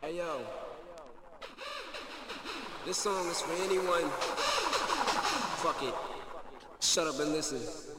Hey yo, this song is for anyone. Fuck it. Shut up and listen.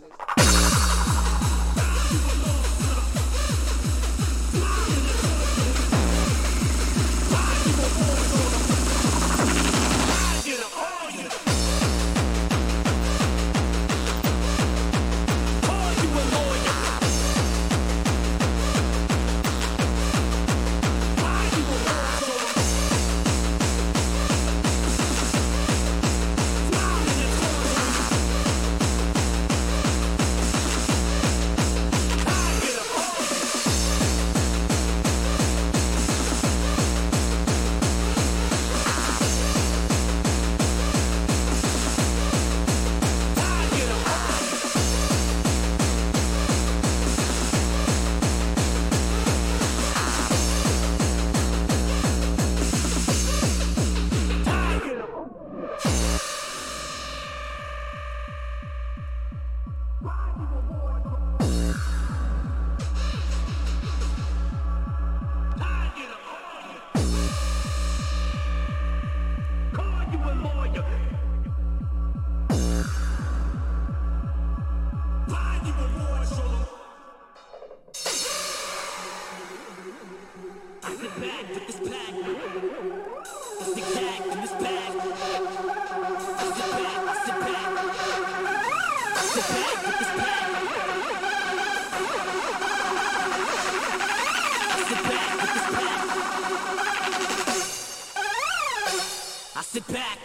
I sit back.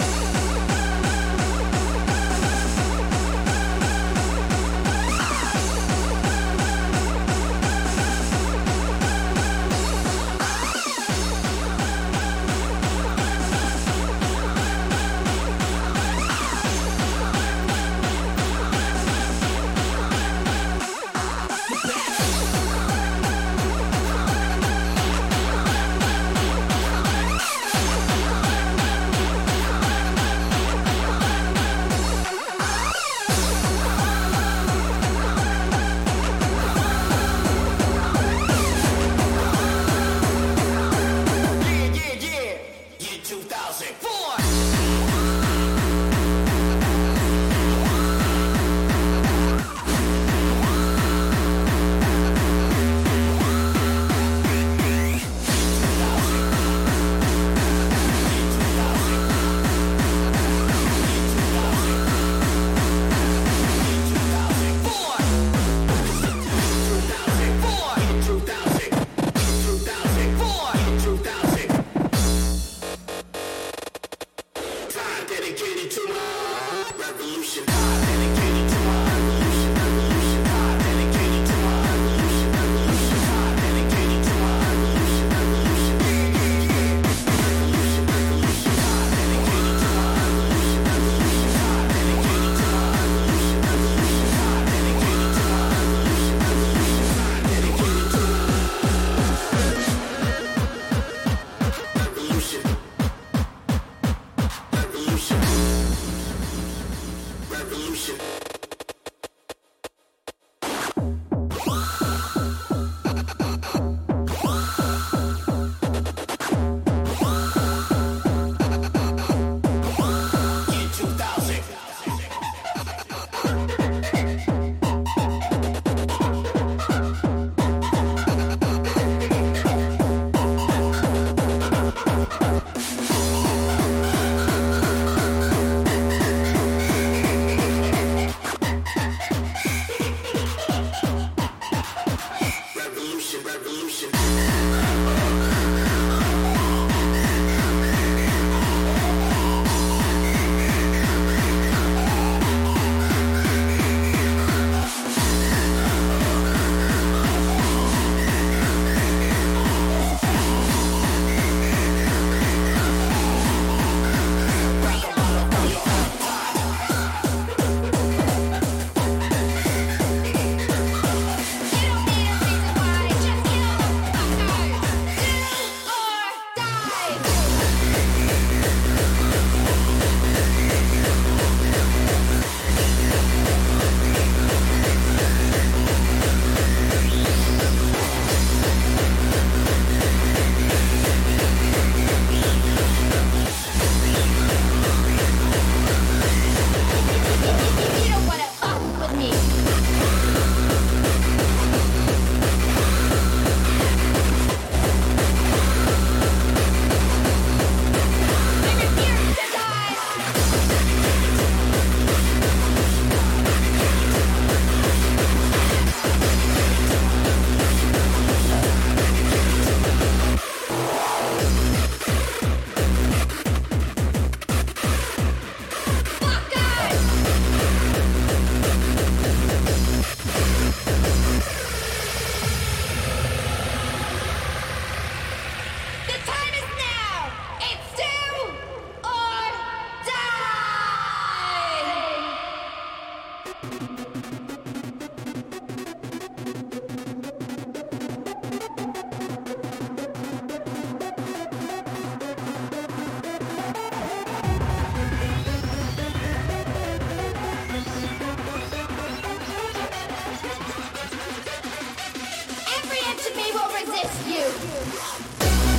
enemy will resist you.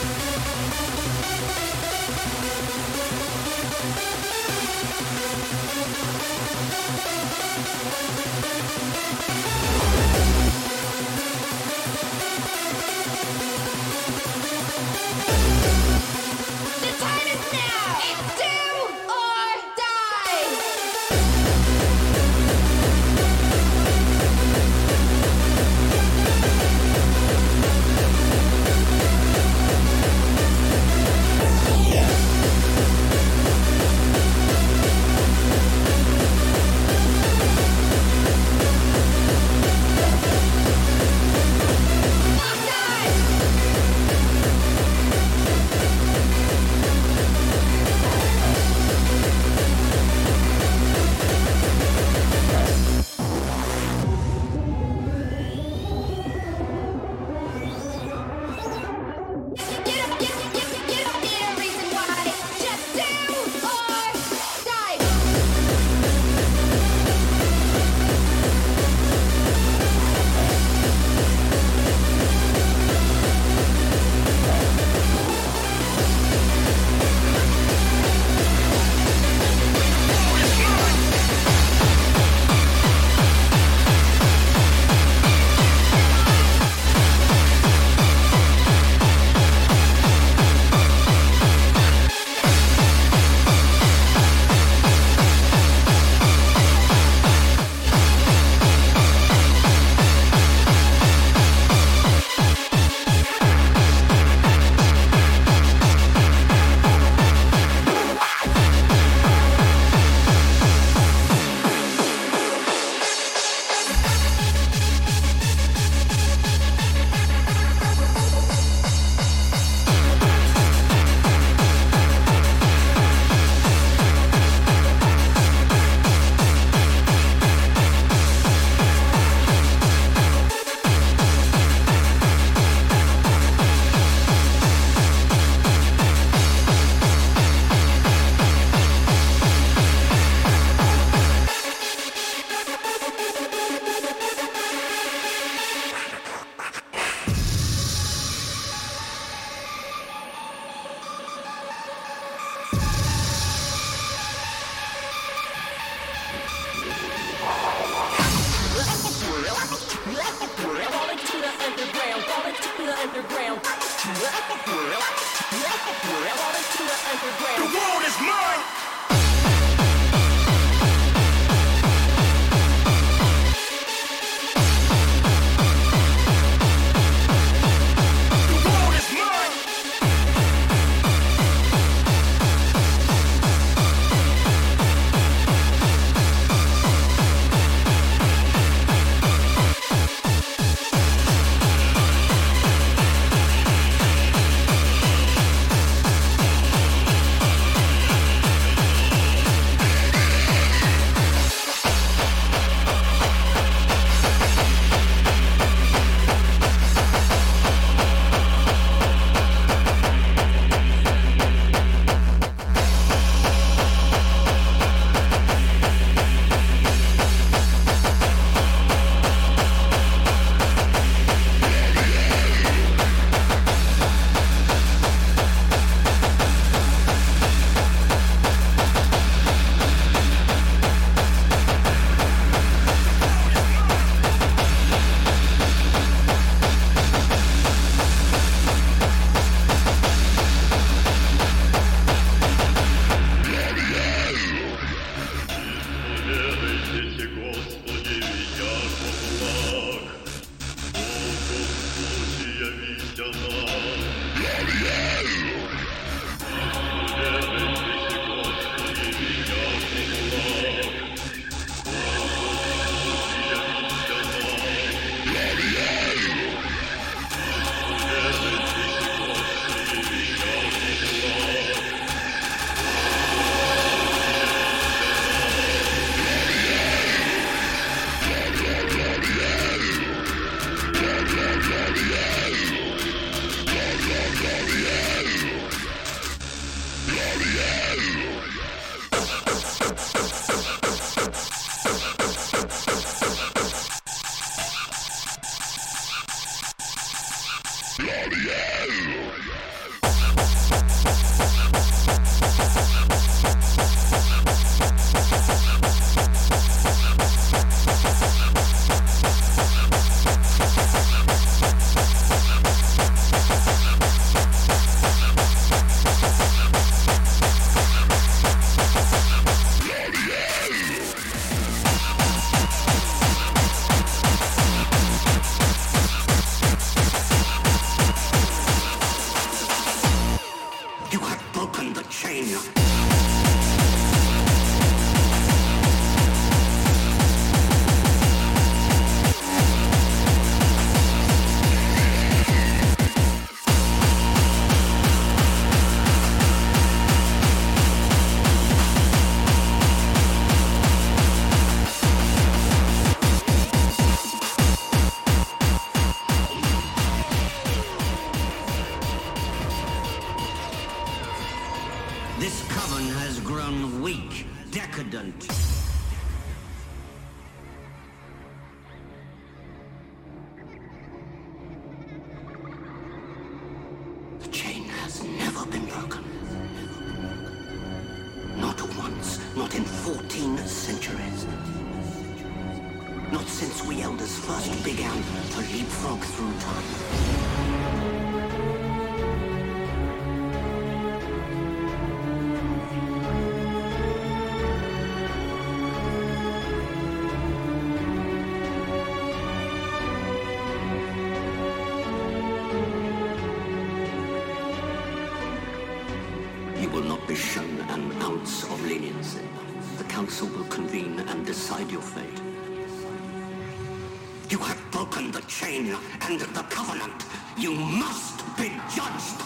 The time is now. It's do or die. The world is mine! The world is mine! You have broken the chain. This coven has grown weak, decadent. The chain has never been broken. Not once, not in 14 centuries. Not since we elders first began to leapfrog through time. You will not be shown an ounce of leniency. The council will convene and decide your fate. You have broken the chain and the covenant. You must be judged.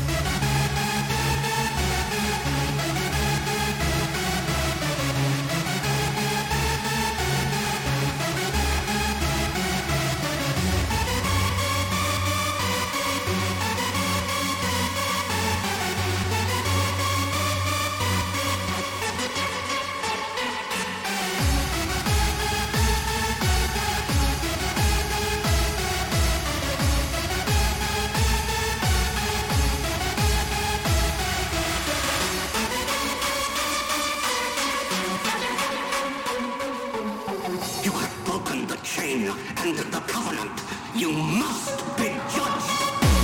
You have broken the chain and the covenant. You must be judged.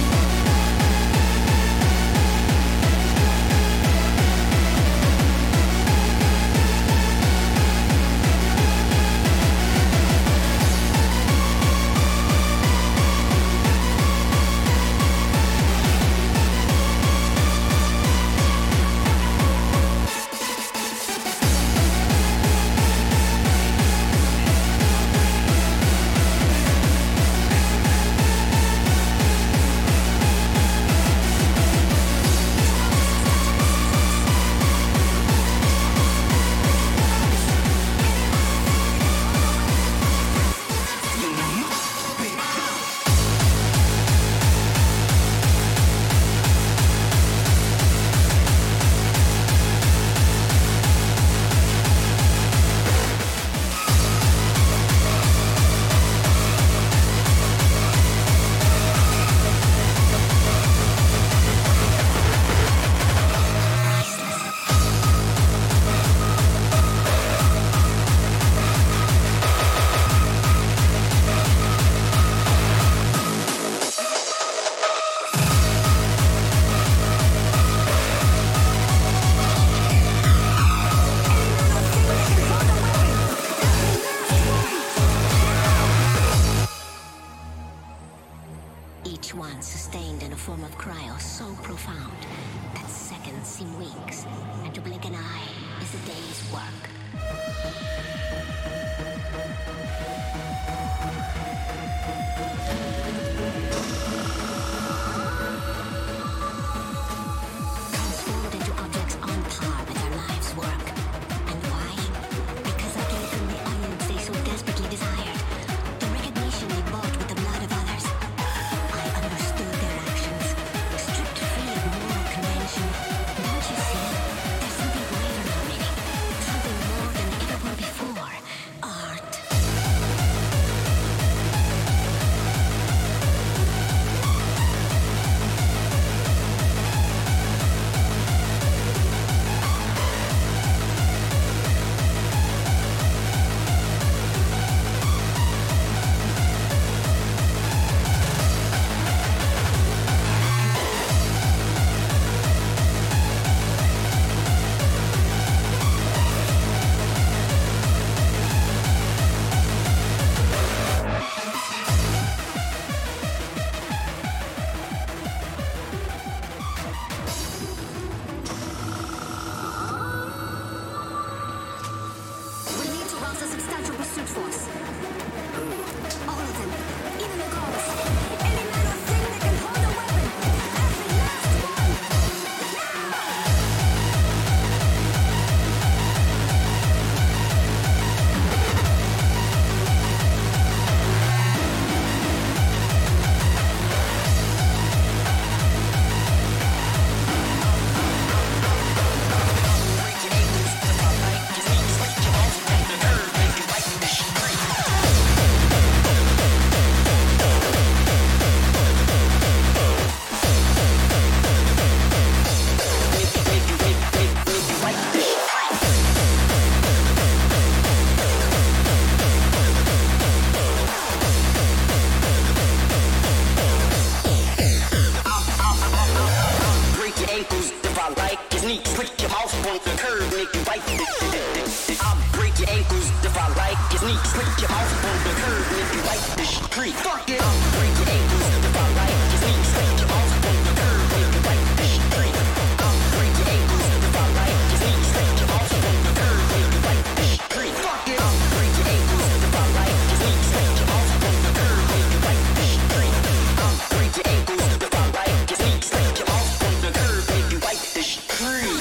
Each one sustained in a form of cryo so profound that seconds seem weeks, and to blink an eye is a day's work. Transformed into objects on par with their lives' work. And why? Because I gave them the onions they so desperately desired. The recognition they bought with the blood of others. I understood their actions, stripped free of moral convention. Don't you see? There's something greater happening. Something more than ever before. your mouth on the curb when you wipe the street. Fuck it. Break your ankles to the far right. Your feet straight, your mouth on the curb when you wipe the street. Break your ankles to the far right. Your feet straight, your mouth on the curb when you wipe the street. Fuck it. Break your ankles to the far right. Your feet straight, your mouth on the curb when you wipe the street. Break your ankles to the far right. Your feet straight, your mouth on the curb when you wipe the street.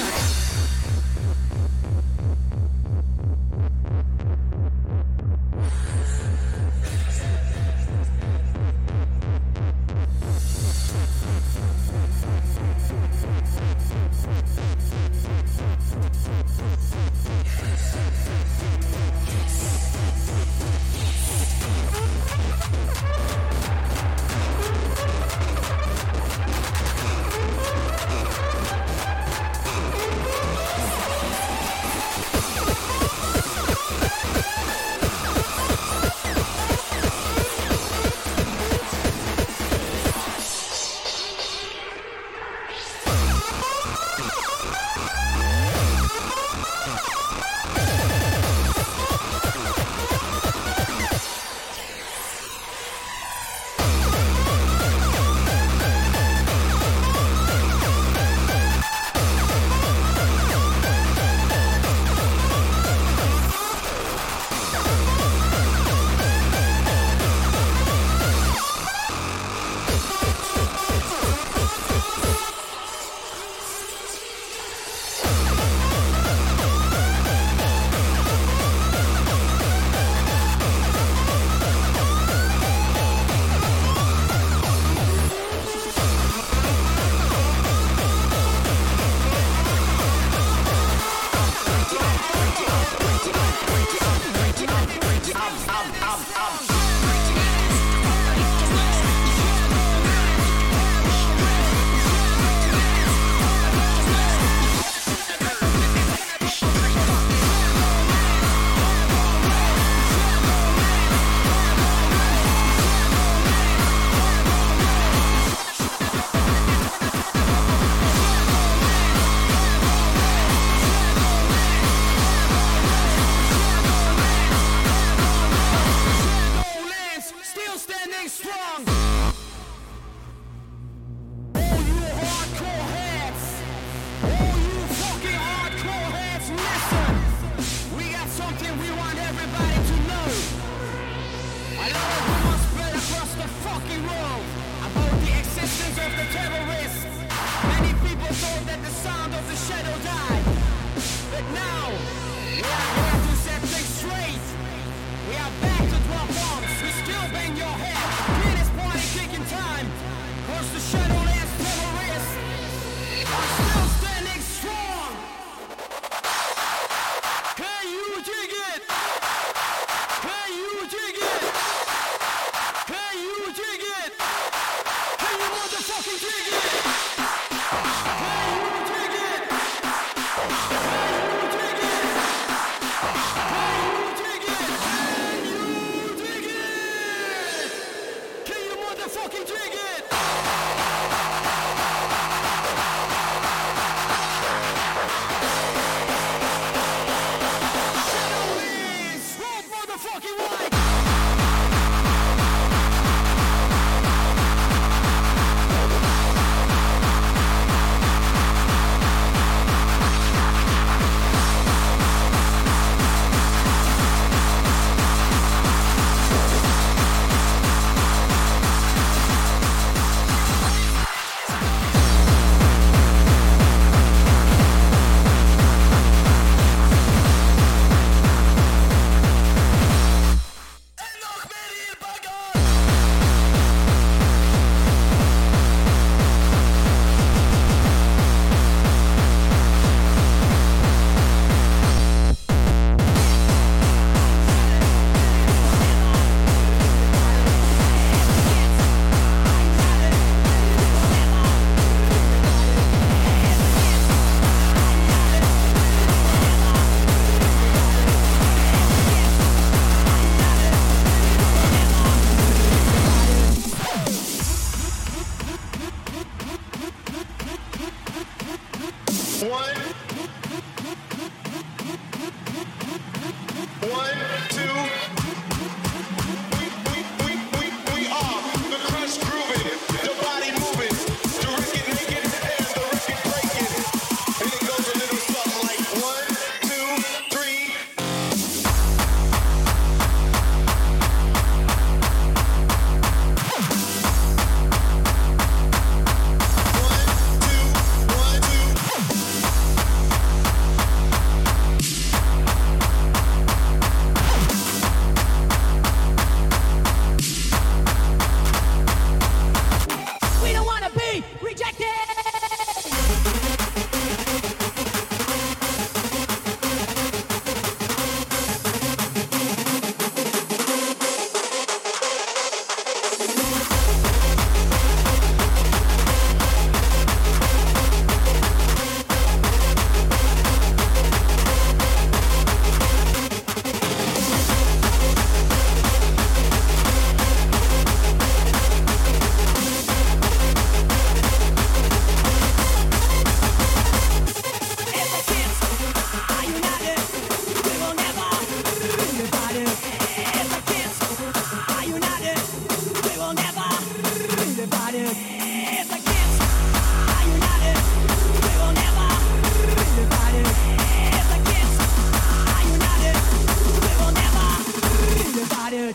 will never be divided. If the kids are united, we will never be divided. If the kids are united, we will never be divided.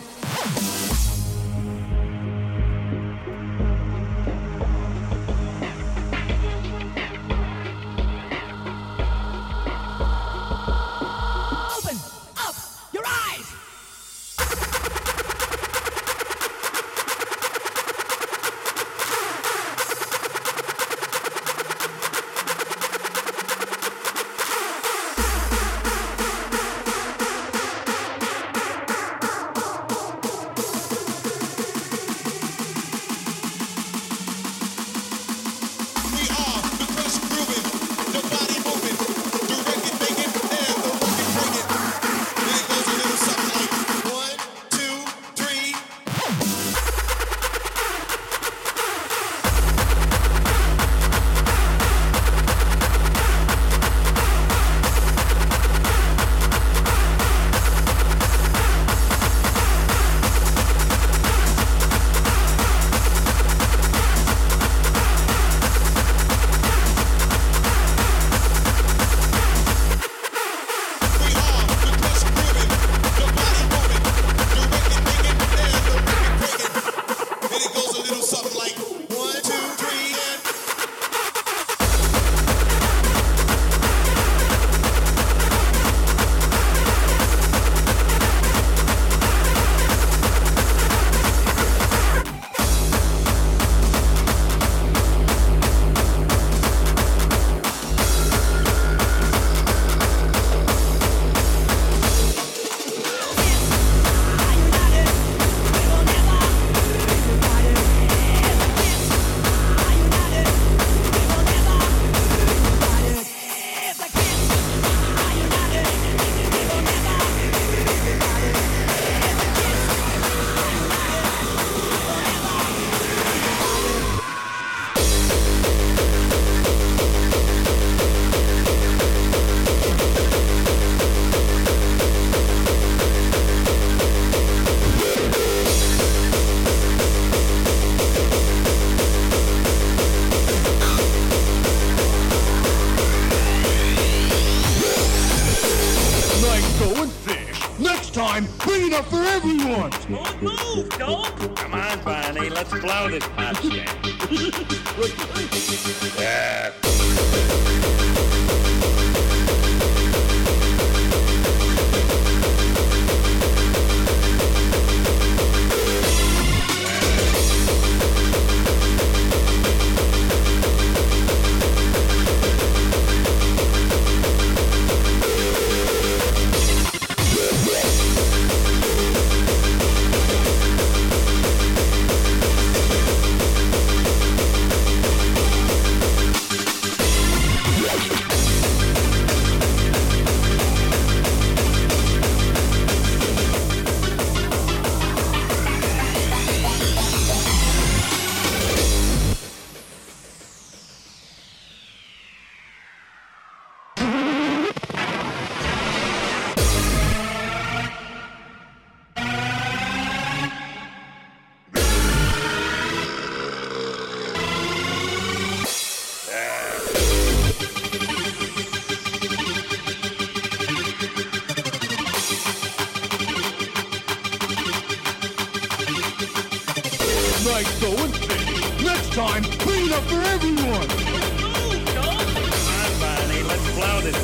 Open up your eyes. We are the best grooving, the body moving, the record making, and the record breaking. And it goes a little something like 1, 2, 3. We are the best grooving, the body moving, the record making, and the record breaking. And it goes a little something like 1, 2, 3, and. Nice going, fish. Next time, bring it up for everyone. Don't move, don't. Come on, Barney, let's blow this podcast. Nice going, fish. Next time, bring it up for everyone. Move, don't. Come on, Barney, let's blow this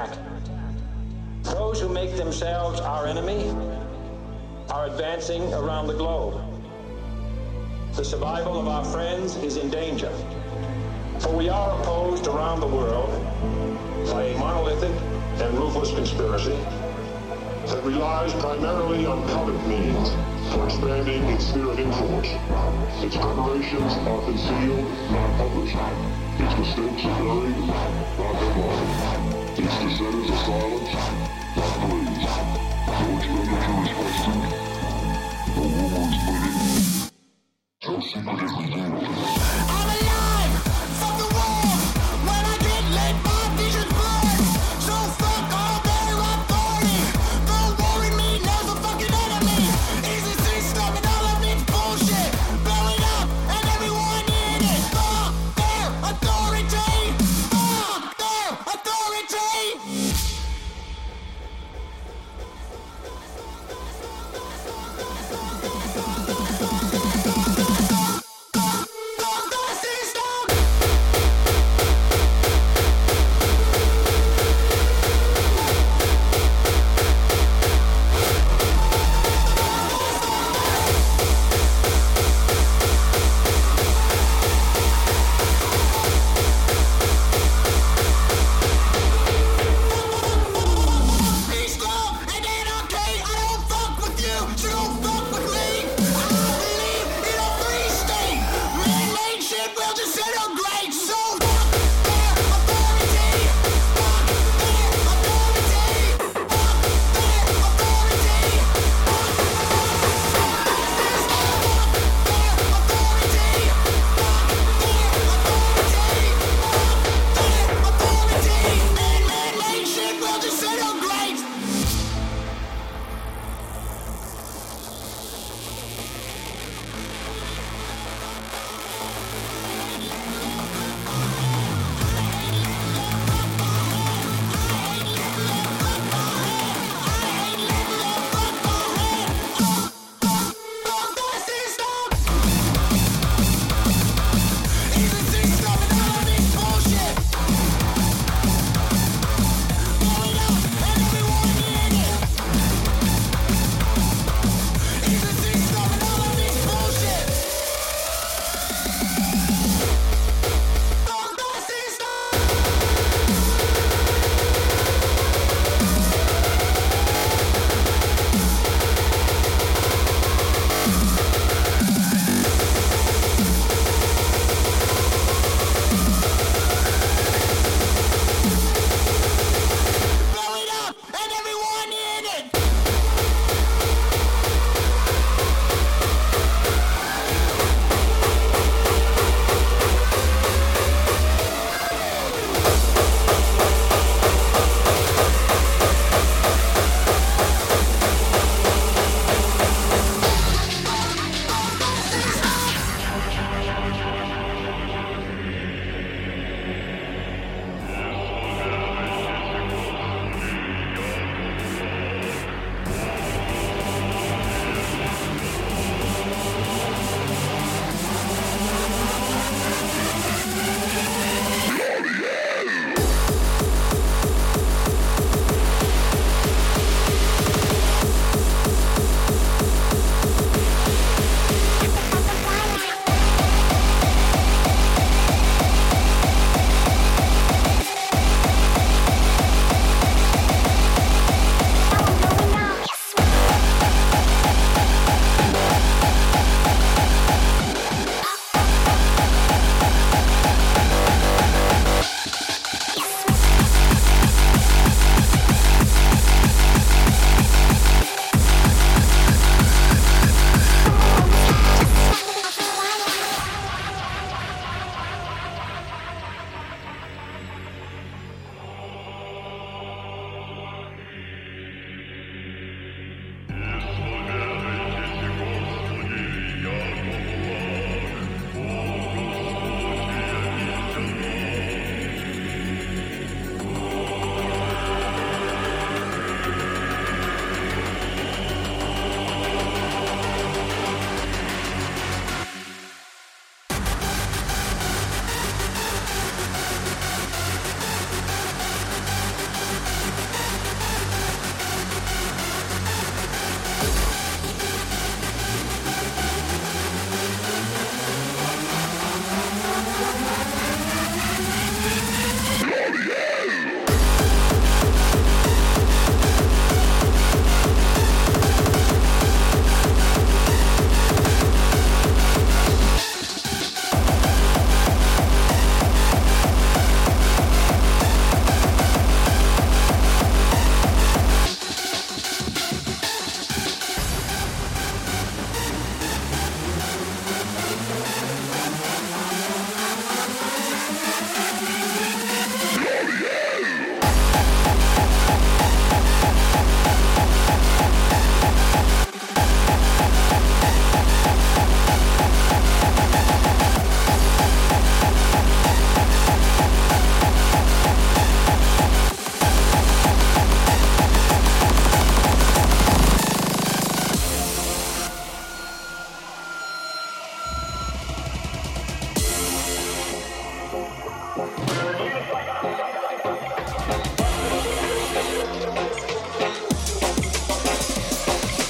Those who make themselves our enemy are advancing around the globe. The survival of our friends is in danger, for we are opposed around the world by a monolithic and ruthless conspiracy that relies primarily on covert means for expanding its sphere of influence. Its preparations are concealed, not published. Its mistakes are buried, not headlined. Its dissenters are silenced, not praised. No expenditure is questioned. No rumor is spreading. No secret is revealed. I'm alive! Fuck the world! When I get lit, my vision burns! So fuck all their authority! The war in me knows a fucking enemy! Is the system and all of its bullshit! Blow it up and everyone in it! Fuck their authority! Fuck their authority!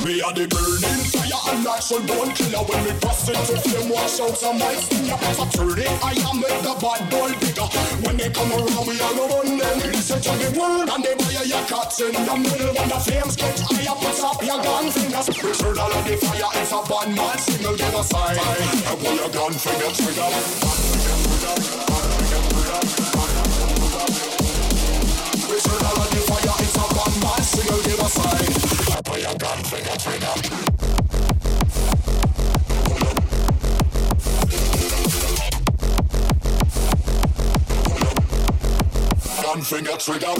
Me are the burning fire and natural born killer. When we bust into flame, wash out some white stinger. So turn it, I am make the bad boy bigger. When they come around, we are run them. Listen to the word and they buy your cuts in the middle. When the flames get higher, put up your gun fingers. Return all of the fire, it's a bad man signal, give a sign. And pull your gun finger trigger. Return all of the fire, it's a bad man signal, give a sign. And pull your gun finger trigger. Gun finger trigger.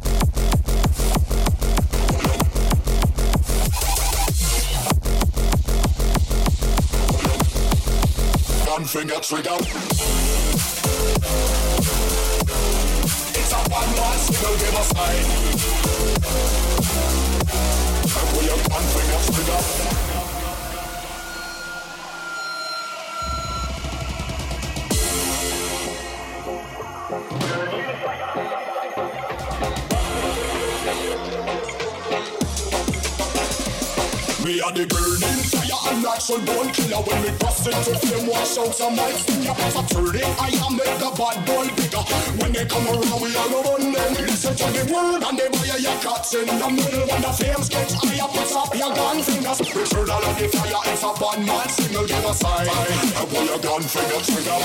Gun finger trigger. It's a one man signal, give a sign. And pull your gun finger trigger. Me are the burning fire and natural born killer. When we bust into flame, wash out some white stinger. So turn it, I am make the bad boy bigger. When they come around, we are run them. Listen to the word and they buy your cuts in the middle. When the flames get higher, put up your gun fingers. Return all of the fire, it's a bad man signal, give a sign. And pull your gun finger trigger.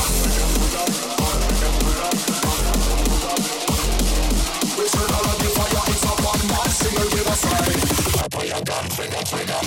Return all of the fire, it's a bad man signal, give a sign. And pull your gun finger trigger.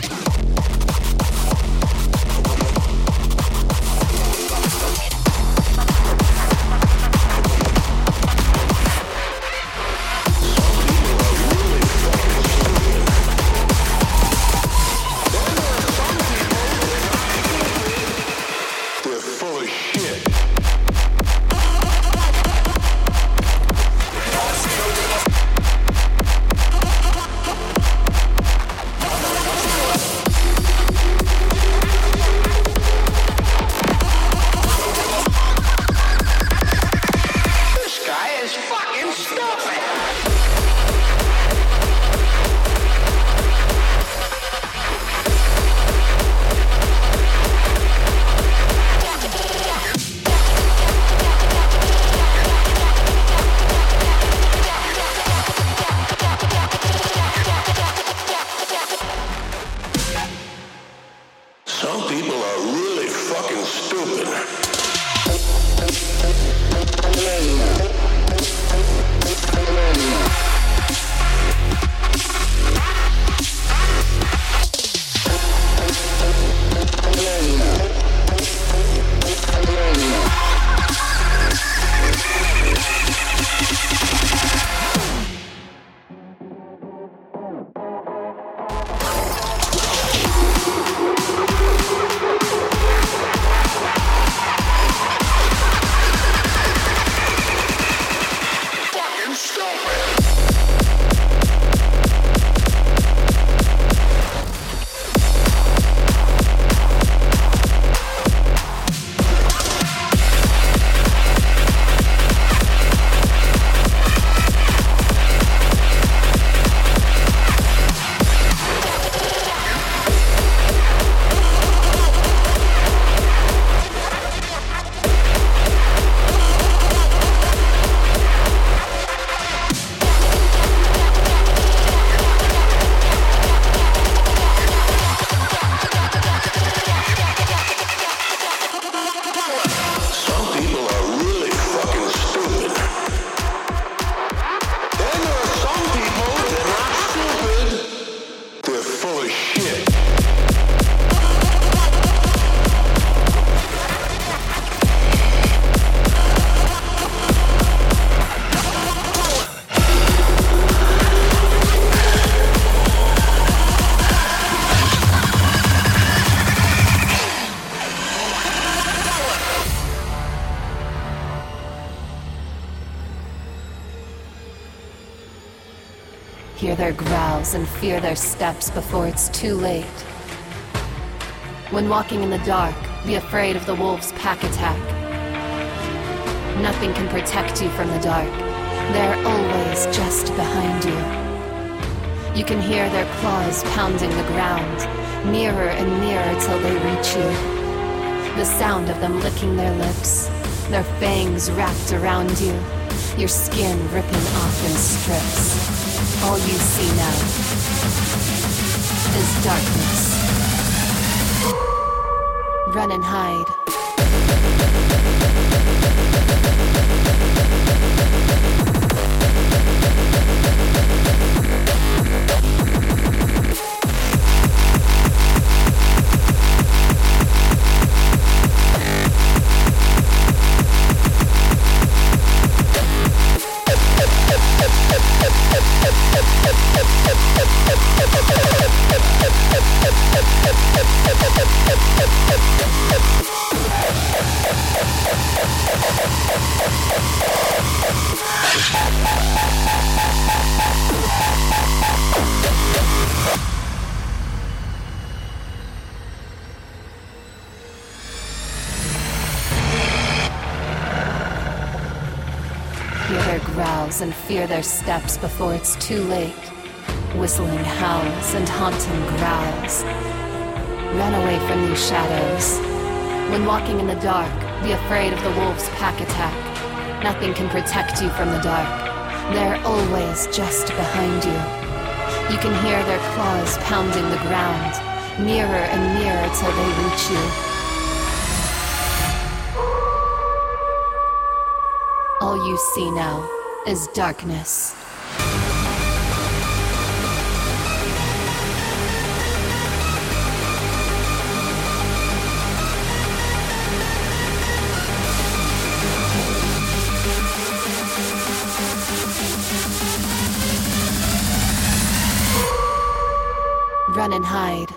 Hear their growls and fear their steps before it's too late. When walking in the dark, be afraid of the wolf's pack attack. Nothing can protect you from the dark. They're always just behind you. You can hear their claws pounding the ground, nearer and nearer till they reach you. The sound of them licking their lips, their fangs wrapped around you, your skin ripping off in strips. All you see now is darkness. Run and hide. Hear their growls and fear their steps before it's too late. Whistling howls and haunting growls. Run away from these shadows. When walking in the dark, be afraid of the wolf's pack attack. Nothing can protect you from the dark. They're always just behind you. You can hear their claws pounding the ground, nearer and nearer till they reach you. All you see now is darkness. Run and hide.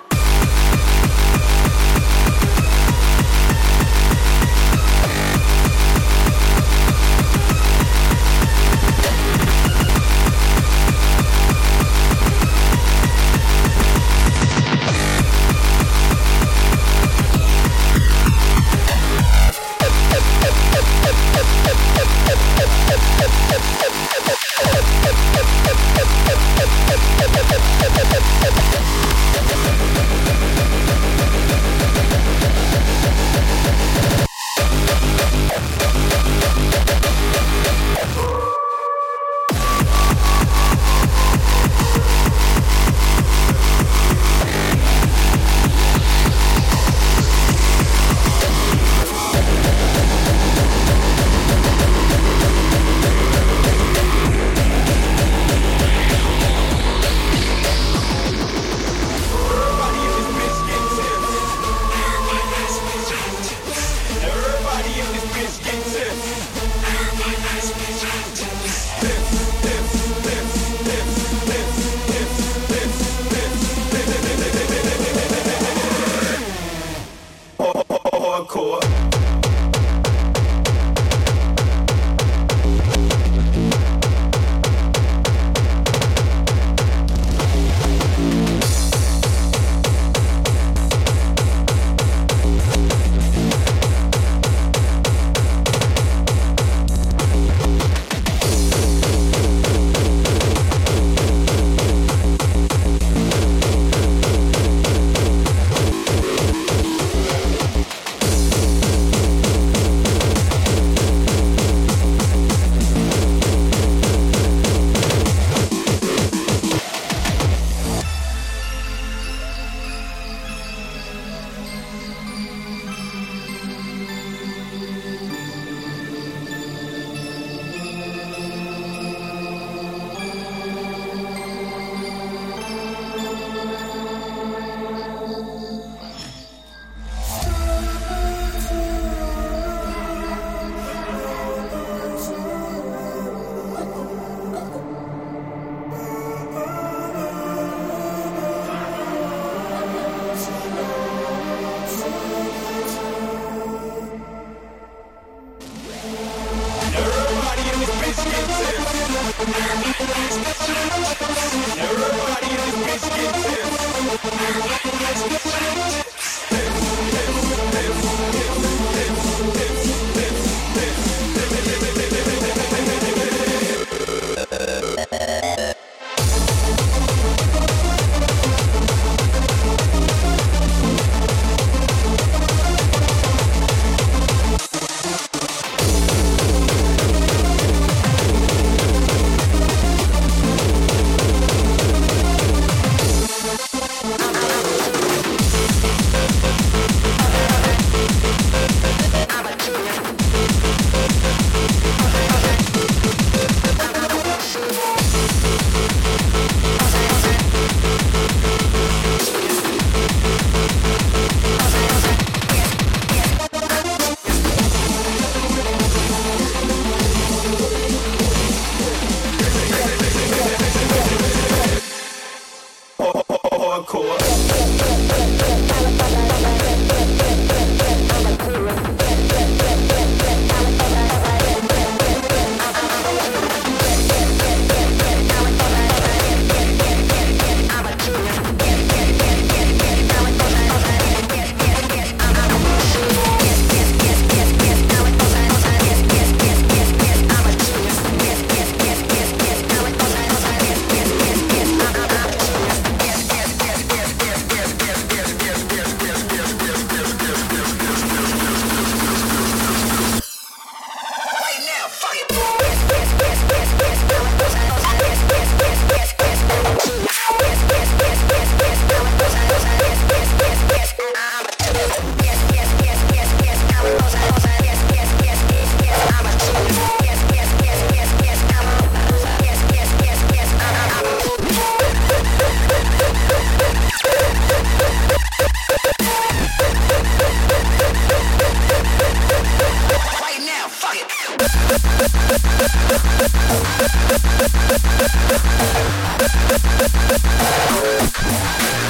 hardcore. Fuck it.